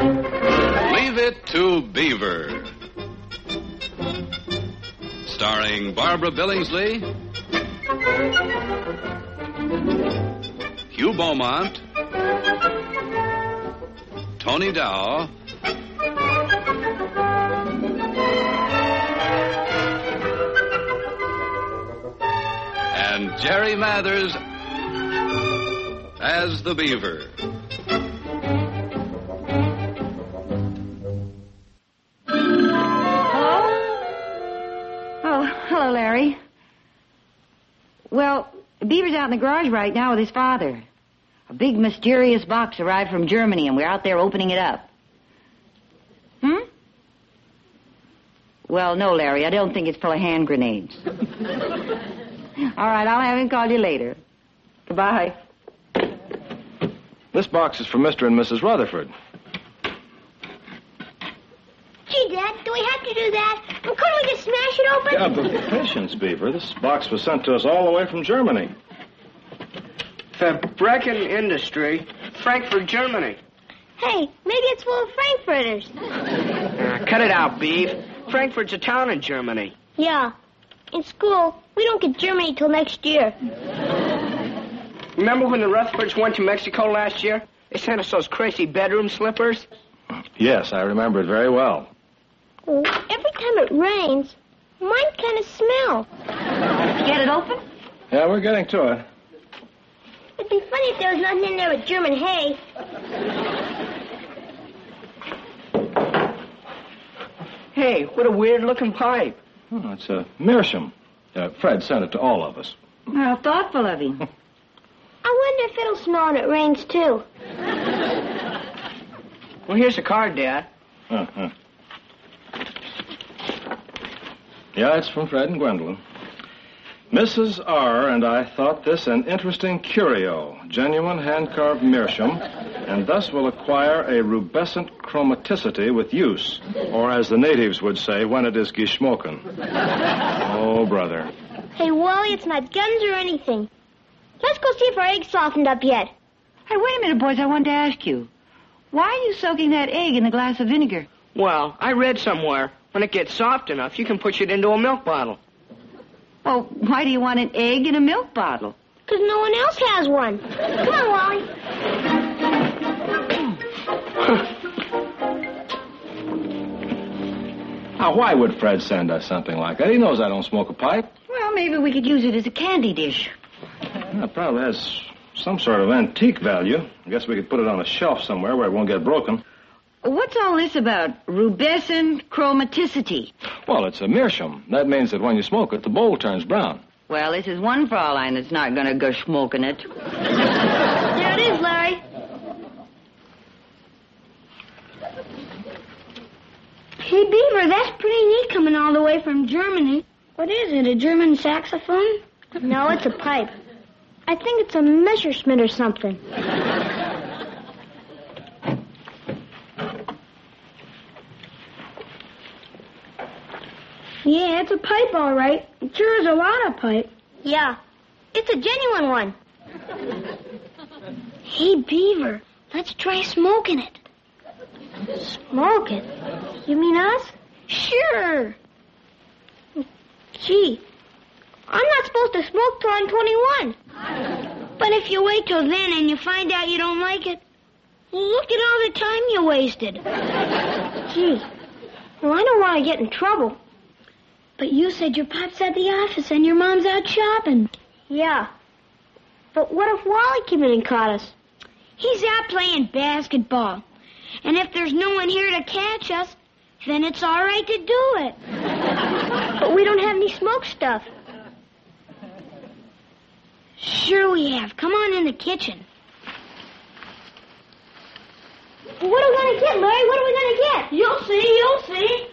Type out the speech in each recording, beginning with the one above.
Leave It to Beaver. Starring Barbara Billingsley, Hugh Beaumont, Tony Dow, and Jerry Mathers as the Beaver. Hello, Larry. Well, Beaver's out in the garage right now with his father. A big mysterious box arrived from Germany, and we're out there opening it up. Well, no, Larry, I don't think it's full of hand grenades. All right, I'll have him call you later. Goodbye. This box is for Mr. and Mrs. Rutherford. Gee, Dad, do we have to do that? Well, couldn't we just smash it open? Yeah, but patience, Beaver. This box was sent to us all the way from Germany. Verbrechen Industry, Frankfurt, Germany. Hey, maybe it's full of Frankfurters. Cut it out, Beef. Frankfurt's a town in Germany. Yeah. In school, we don't get Germany till next year. Remember when the Rutherfords went to Mexico last year? They sent us those crazy bedroom slippers. Yes, I remember it very well. Every time it rains, mine kind of smell. Get it open? Yeah, we're getting to it. It'd be funny if there was nothing in there but German hay. Hey, what a weird-looking pipe. Oh, it's a meerschaum. Fred sent it to all of us. How thoughtful of him. I wonder if it'll smell when it rains, too. Well, here's a card, Dad. Uh-huh. Yeah, it's from Fred and Gwendolyn. Mrs. R. and I thought this an interesting curio, genuine hand-carved meerschaum, and thus will acquire a rubescent chromaticity with use, or as the natives would say, when it is geschmoken. Oh, brother. Hey, Wally, it's not guns or anything. Let's go see if our egg's softened up yet. Hey, wait a minute, boys. I wanted to ask you. Why are you soaking that egg in a glass of vinegar? Well, I read somewhere, when it gets soft enough, you can push it into a milk bottle. Well, why do you want an egg in a milk bottle? Because no one else has one. Come on, Wally. Now, why would Fred send us something like that? He knows I don't smoke a pipe. Well, maybe we could use it as a candy dish. Yeah, it probably has some sort of antique value. I guess we could put it on a shelf somewhere where it won't get broken. What's all this about rubescent chromaticity? Well, it's a meerschaum. That means that when you smoke it, the bowl turns brown. Well, this is one Fraulein that's not going to go smoking it. There it is, Larry. Hey, Beaver, that's pretty neat coming all the way from Germany. What is it, a German saxophone? No, it's a pipe. I think it's a Messerschmitt or something. Yeah, it's a pipe, all right. It sure is a lot of pipe. Yeah, it's a genuine one. Hey, Beaver, let's try smoking it. Smoke it? You mean us? Sure. Gee, I'm not supposed to smoke till I'm 21. But if you wait till then and you find out you don't like it, look at all the time you wasted. Gee, well, I don't want to get in trouble. But you said your pop's at the office and your mom's out shopping. Yeah. But what if Wally came in and caught us? He's out playing basketball. And if there's no one here to catch us, then it's all right to do it. But we don't have any smoke stuff. Sure we have. Come on in the kitchen. What are we going to get, Larry? What are we going to get? You'll see, you'll see.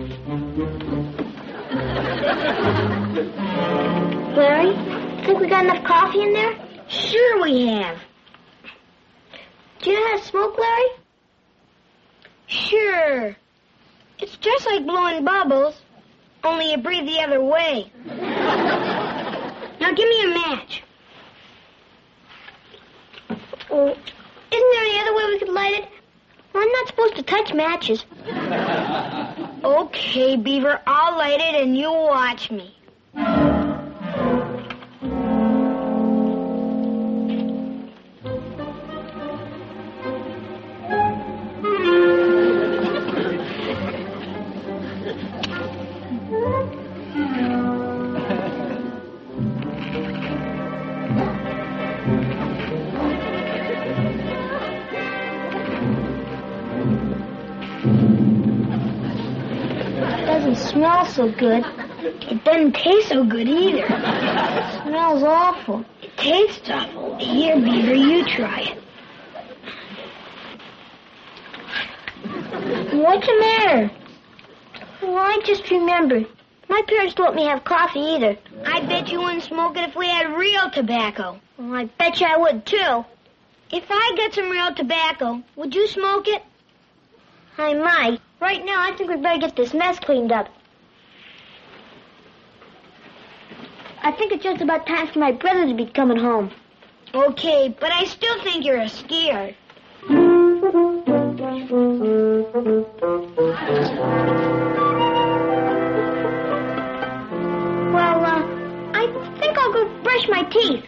Larry, think we got enough coffee in there? Sure we have. Do you know how to smoke, Larry? Sure. It's just like blowing bubbles, only you breathe the other way. Now give me a match. Oh, isn't there any other way we could light it? Well, I'm not supposed to touch matches. Okay, Beaver, I'll light it and you watch me. Smells so good. It doesn't taste so good either. It smells awful. It tastes awful. Here, Beaver, you try it. What's the matter? Well, I just remembered. My parents don't let me have coffee either. I bet you wouldn't smoke it if we had real tobacco. Well, I bet you I would, too. If I got some real tobacco, would you smoke it? I might. Right now, I think we'd better get this mess cleaned up. I think it's just about time for my brother to be coming home. Okay, but I still think you're a scared. Well, I think I'll go brush my teeth.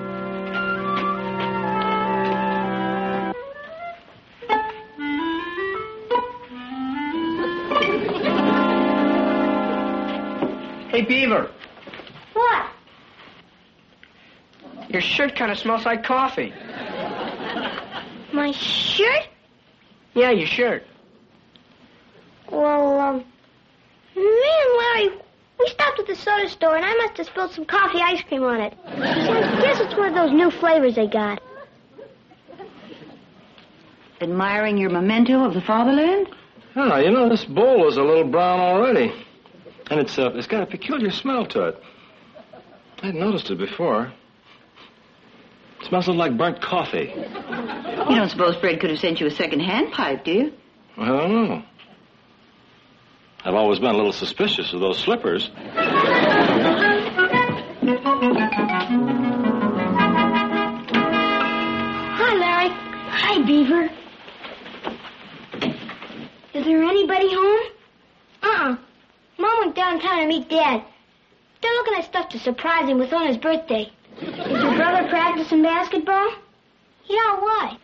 Hey, Beaver. What? Your shirt kind of smells like coffee. My shirt? Yeah, your shirt. Well, me and Larry, we stopped at the soda store, and I must have spilled some coffee ice cream on it. I guess it's one of those new flavors they got. Admiring your memento of the fatherland? Ah, you know, this bowl is a little brown already. And it's got a peculiar smell to it. I hadn't noticed it before. It smells a little like burnt coffee. You don't suppose Fred could have sent you a second-hand pipe, do you? I don't know. I've always been a little suspicious of those slippers. Hi, Larry. Hi, Beaver. Is there anybody home? Mom went downtown to meet Dad. They're looking at stuff to surprise him with on his birthday. Is your brother practicing basketball? Yeah, why?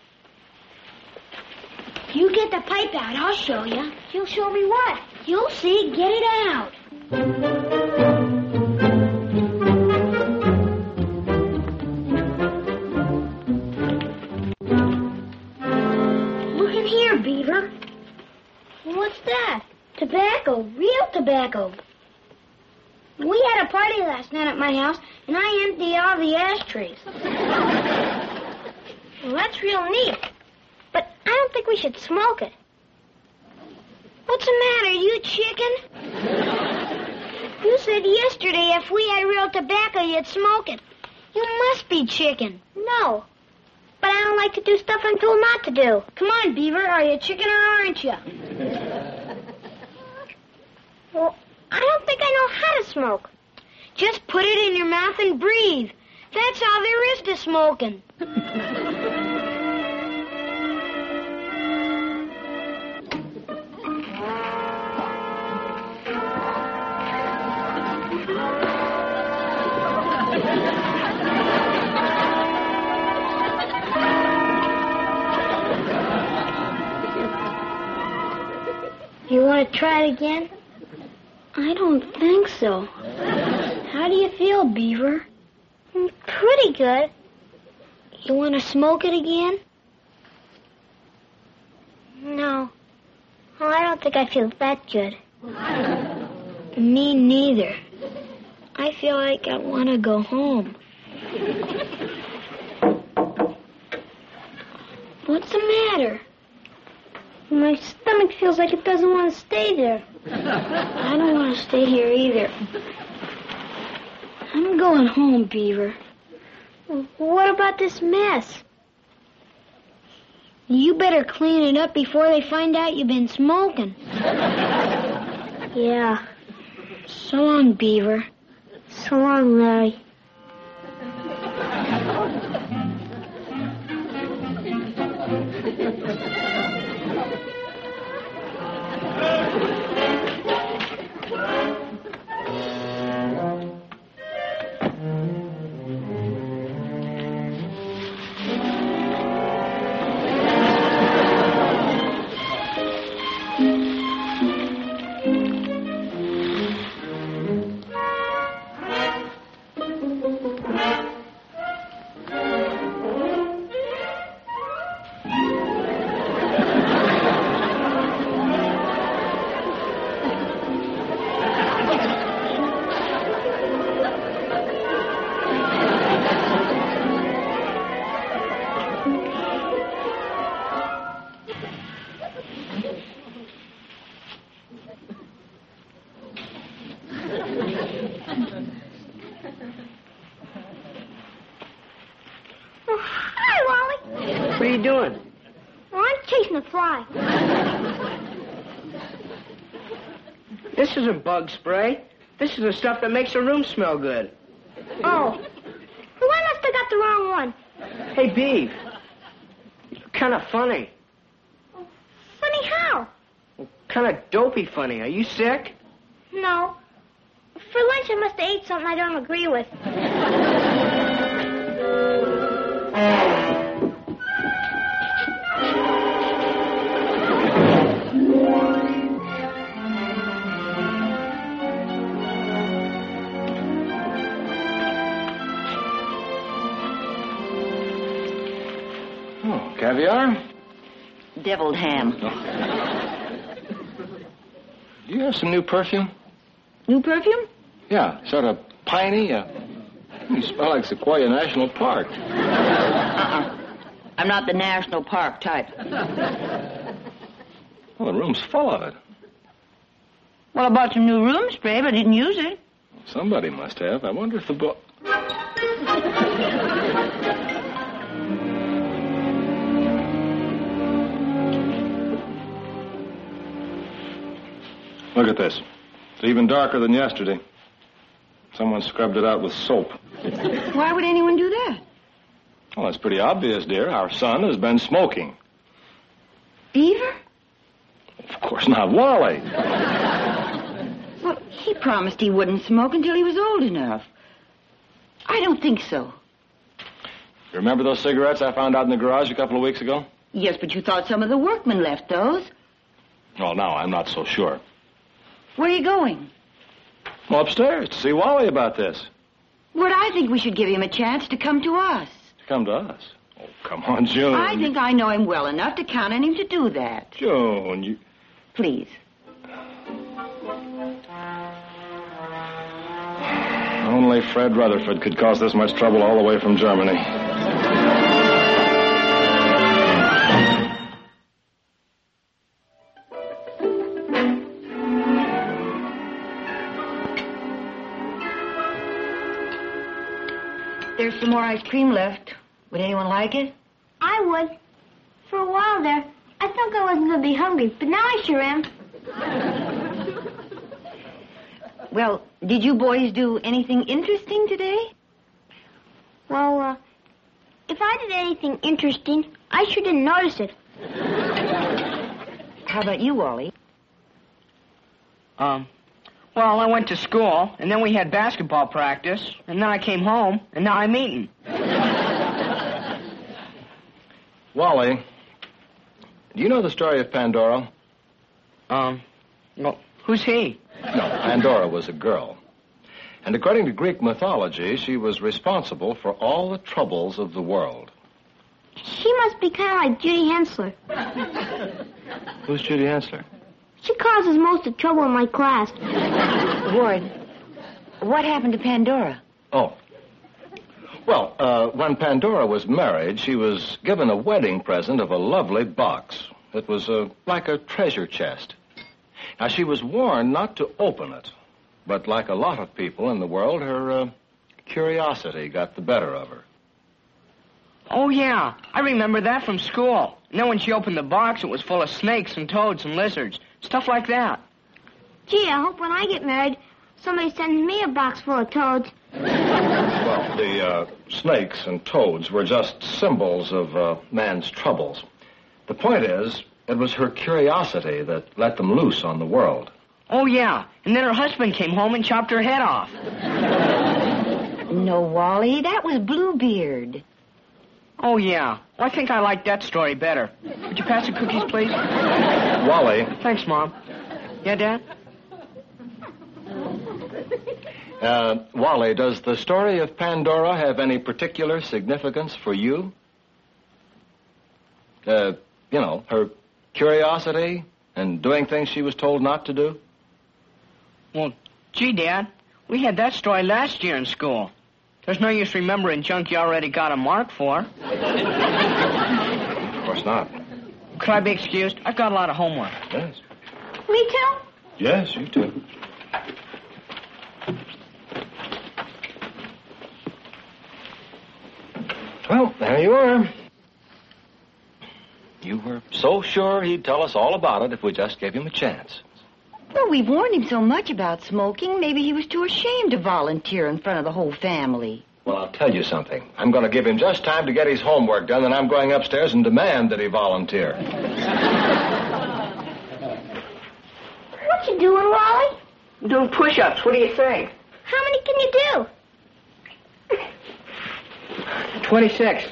You get the pipe out, I'll show you. You'll show me what? You'll see. Get it out. Look in here, Beaver. What's that? Tobacco. Real tobacco. We had a party last night at my house, and I emptied all the ashtrays. Well, that's real neat. But I don't think we should smoke it. What's the matter, you chicken? You said yesterday if we had real tobacco, you'd smoke it. You must be chicken. No. But I don't like to do stuff I'm told not to do. Come on, Beaver. Are you chicken or aren't you? Well, I don't think I know how to smoke. Just put it in your mouth and breathe. That's all there is to smoking. You want to try it again? I don't think so. How do you feel, Beaver? Pretty good. You want to smoke it again? No. Well, I don't think I feel that good. Me neither. I feel like I want to go home. What's the matter? My stomach feels like it doesn't want to stay there. I don't want to stay here either. I'm going home, Beaver. What about this mess? You better clean it up before they find out you've been smoking. Yeah. So long, Beaver. So long, Larry. you doing? Well, I'm chasing a fly. This isn't bug spray. This is the stuff that makes the room smell good. Oh. Well, I must have got the wrong one. Hey, Beef. You're kind of funny. Funny how? Kind of dopey funny. Are you sick? No. For lunch, I must have ate something I don't agree with. Oh, caviar? Deviled ham. Do you have some new perfume? New perfume? Yeah, sort of piney. You smell like Sequoia National Park. I'm not the national park type. Well, the room's full of it. Well, I bought some new room spray, but I didn't use it. Somebody must have. I wonder if the book... Look at this. It's even darker than yesterday. Someone scrubbed it out with soap. Why would anyone do that? Well, that's pretty obvious, dear. Our son has been smoking. Beaver? Of course not, Wally. Well, he promised he wouldn't smoke until he was old enough. I don't think so. You remember those cigarettes I found out in the garage a couple of weeks ago? Yes, but you thought some of the workmen left those. Well, now I'm not so sure. Where are you going? Well, upstairs to see Wally about this. Well, I think we should give him a chance to come to us. To come to us? Oh, come on, June. I think I know him well enough to count on him to do that. June, you... Please. Only Fred Rutherford could cause this much trouble all the way from Germany. There's some more ice cream left. Would anyone like it? I would. For a while there, I thought I wasn't going to be hungry, but now I sure am. Well, did you boys do anything interesting today? Well, if I did anything interesting, I sure didn't notice it. How about you, Wally? Well, I went to school, and then we had basketball practice, and then I came home, and now I'm eating. Wally, do you know the story of Pandora? Well, who's he? No, Pandora was a girl. And according to Greek mythology, she was responsible for all the troubles of the world. She must be kind of like Judy Hensler. Who's Judy Hensler? She causes most of the trouble in my class. Ward, what happened to Pandora? Oh. Well, when Pandora was married, she was given a wedding present of a lovely box. It was like a treasure chest. Now, she was warned not to open it. But like a lot of people in the world, her curiosity got the better of her. Oh, yeah. I remember that from school. And then when she opened the box, it was full of snakes and toads and lizards. Stuff like that. Gee, I hope when I get married, somebody sends me a box full of toads. Well, the snakes and toads were just symbols of man's troubles. The point is, it was her curiosity that let them loose on the world. Oh, yeah. And then her husband came home and chopped her head off. No, Wally, that was Bluebeard. Oh, yeah. Well, I think I like that story better. Would you pass the cookies, please? Wally. Thanks, Mom. Yeah, Dad? Wally, does the story of Pandora have any particular significance for you? You know, her curiosity and doing things she was told not to do? Well, gee, Dad, we had that story last year in school. There's no use remembering junk you already got a mark for. Of course not. Could I be excused? I've got a lot of homework. Yes. Me too? Yes, you too. Well, there you are. So sure he'd tell us all about it if we just gave him a chance. Well, we've warned him so much about smoking, maybe he was too ashamed to volunteer in front of the whole family. Well, I'll tell you something. I'm going to give him just time to get his homework done, and I'm going upstairs and demand that he volunteer. What you doing, Wally? I'm doing push-ups. What do you think? How many can you do? 26.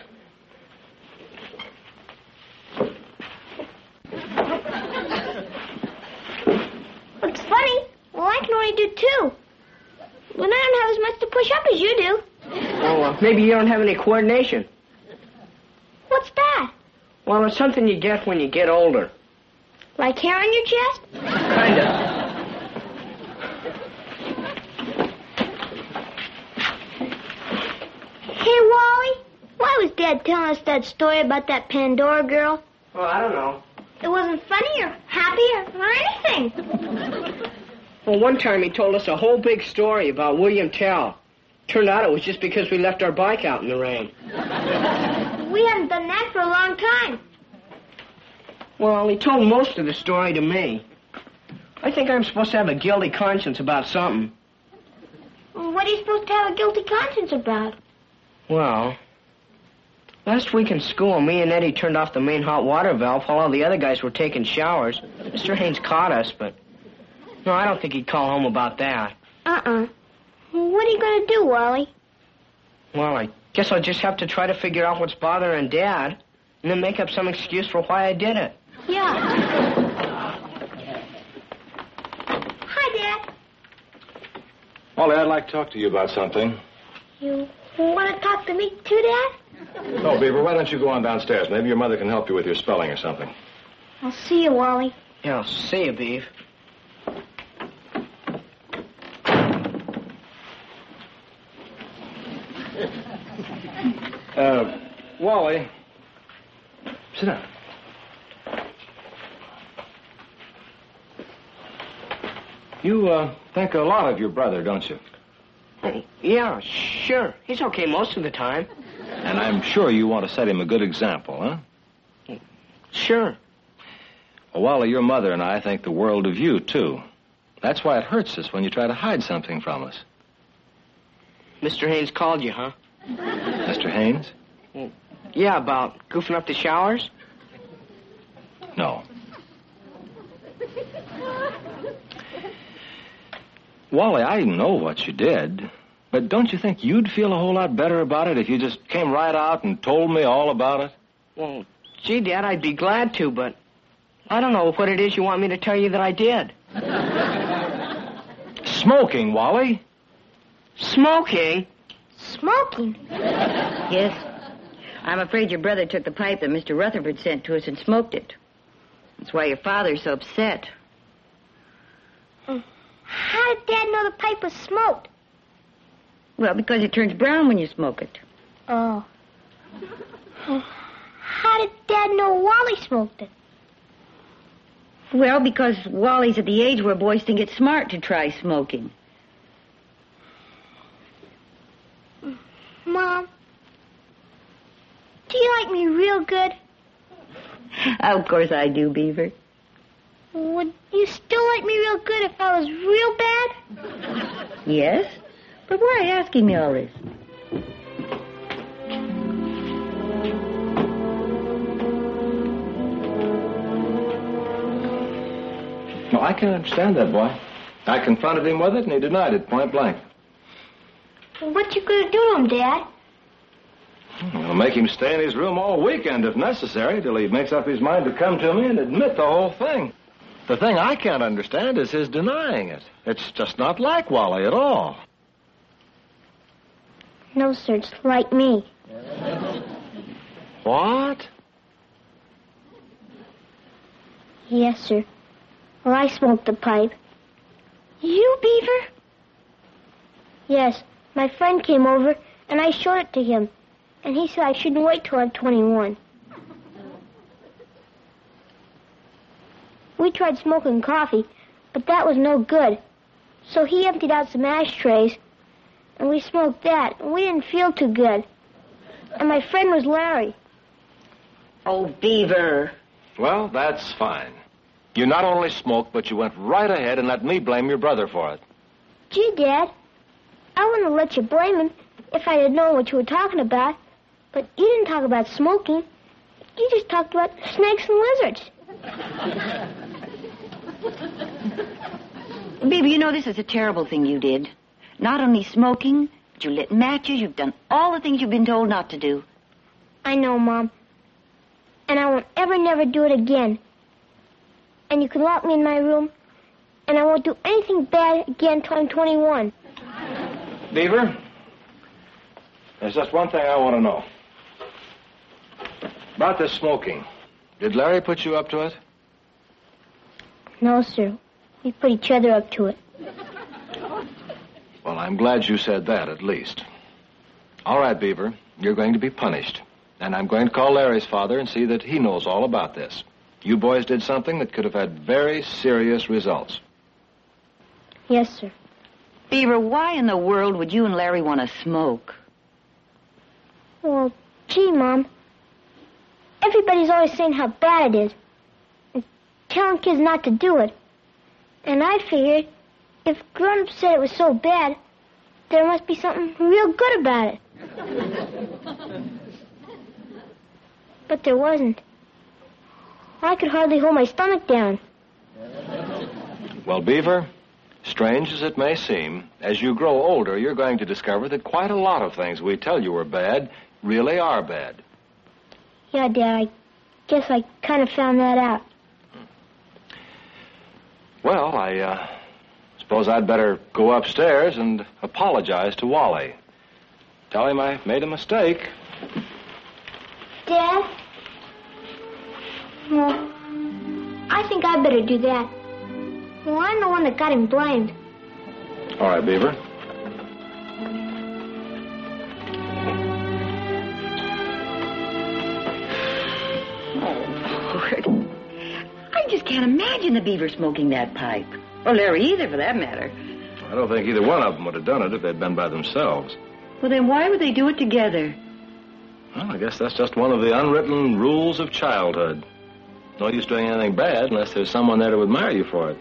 Looks funny. Well, I can only do 2. But I don't have as much to push up as you do. Oh, maybe you don't have any coordination. What's that? Well, it's something you get when you get older. Like hair on your chest? Kinda. Hey, Wally, why was Dad telling us that story about that Pandora girl? Well, I don't know. It wasn't funny or happy or anything. Well, one time he told us a whole big story about William Tell. Turned out it was just because we left our bike out in the rain. We haven't done that for a long time. Well, he told most of the story to me. I think I'm supposed to have a guilty conscience about something. What are you supposed to have a guilty conscience about? Well, last week in school, me and Eddie turned off the main hot water valve while all the other guys were taking showers. Mr. Haynes caught us, but no, I don't think he'd call home about that. What are you going to do, Wally? Well, I guess I'll just have to try to figure out what's bothering Dad and then make up some excuse for why I did it. Yeah. Hi, Dad. Wally, I'd like to talk to you about something. You want to talk to me too, Dad? Oh, Beaver, why don't you go on downstairs? Maybe your mother can help you with your spelling or something. I'll see you, Wally. Yeah, I'll see you, Beav. Wally. Sit down. You, think a lot of your brother, don't you? Yeah, sure. He's okay most of the time. And I'm sure you want to set him a good example, huh? Sure. Well, Wally, your mother and I think the world of you, too. That's why it hurts us when you try to hide something from us. Mr. Haynes called you, huh? Mr. Haynes? Yeah, about goofing up the showers? No. Wally, I know what you did, but don't you think you'd feel a whole lot better about it if you just came right out and told me all about it? Well, gee, Dad, I'd be glad to, but I don't know what it is you want me to tell you that I did. Smoking, Wally. Smoking? Smoking? Yes. I'm afraid your brother took the pipe that Mr. Rutherford sent to us and smoked it. That's why your father's so upset. How did Dad know the pipe was smoked? Well, because it turns brown when you smoke it. Oh. How did Dad know Wally smoked it? Well, because Wally's at the age where boys think it's smart to try smoking. Mom, do you like me real good? Of course I do, Beaver. Would you still like me real good if I was real bad? Yes? But why are you asking me all this? No, I can't understand that, boy. I confronted him with it, and he denied it point blank. What you gonna do to him, Dad? I'll make him stay in his room all weekend if necessary, till he makes up his mind to come to me and admit the whole thing. The thing I can't understand is his denying it. It's just not like Wally at all. No, sir, it's like me. What? Yes, sir. Well, I smoked the pipe. You, Beaver? Yes. My friend came over, and I showed it to him. And he said I shouldn't wait till I'm 21. We tried smoking coffee, but that was no good. So he emptied out some ashtrays, and we smoked that, and we didn't feel too good. And my friend was Larry. Oh, Beaver. Well, that's fine. You not only smoked, but you went right ahead and let me blame your brother for it. Gee, Dad, I wouldn't have let you blame him if I had known what you were talking about. But you didn't talk about smoking. You just talked about snakes and lizards. Beaver, you know this is a terrible thing you did. Not only smoking, but you lit matches. You've done all the things you've been told not to do. I know, Mom. And I won't ever, never do it again. And you can lock me in my room, and I won't do anything bad again till I'm 21. Beaver, there's just one thing I want to know. About this smoking. Did Larry put you up to it? No, sir. We put each other up to it. Well, I'm glad you said that, at least. All right, Beaver, you're going to be punished. And I'm going to call Larry's father and see that he knows all about this. You boys did something that could have had very serious results. Yes, sir. Beaver, why in the world would you and Larry want to smoke? Well, gee, Mom. Everybody's always saying how bad it is. And telling kids not to do it. And I figured if grown-ups said it was so bad, there must be something real good about it. But there wasn't. I could hardly hold my stomach down. Well, Beaver, strange as it may seem, as you grow older, you're going to discover that quite a lot of things we tell you are bad really are bad. Yeah, Dad, I guess I kind of found that out. Well, I suppose I'd better go upstairs and apologize to Wally. Tell him I made a mistake. Dad? Well, I think I better do that. Well, I'm the one that got him blamed. All right, Beaver. I just can't imagine the Beaver smoking that pipe. Or Larry either, for that matter. I don't think either one of them would have done it if they'd been by themselves. Well, then why would they do it together? Well, I guess that's just one of the unwritten rules of childhood. No use doing anything bad unless there's someone there to admire you for it.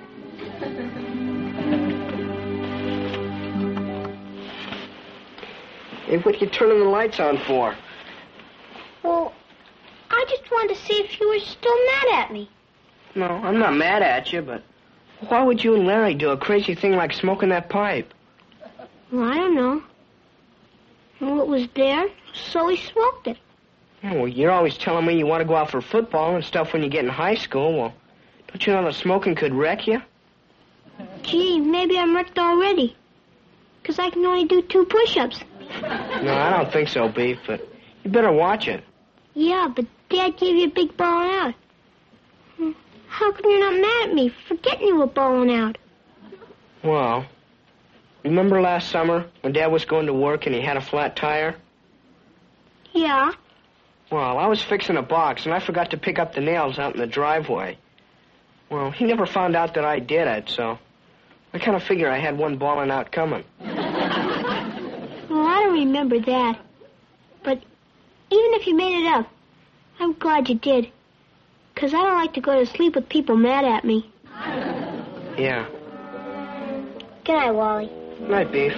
Hey, what you turning the lights on for? Well, I just wanted to see if you were still mad at me. No, I'm not mad at you, but why would you and Larry do a crazy thing like smoking that pipe? Well, I don't know. Well, it was there, so we smoked it. Yeah, well, you're always telling me you want to go out for football and stuff when you get in high school. Well, don't you know that smoking could wreck you? Gee, maybe I'm wrecked already. 'Cause I can only do 2 push-ups. No, I don't think so, Beef, but you better watch it. Yeah, but Dad gave you a big bowling out. How come you're not mad at me for getting you a bowling out? Well, remember last summer when Dad was going to work and he had a flat tire? Yeah. Well, I was fixing a box, and I forgot to pick up the nails out in the driveway. Well, he never found out that I did it, so I kind of figure I had one ballin' out coming. Well, I don't remember that. But even if you made it up, I'm glad you did. 'Cause I don't like to go to sleep with people mad at me. Yeah. Good night, Wally. Night, Beef.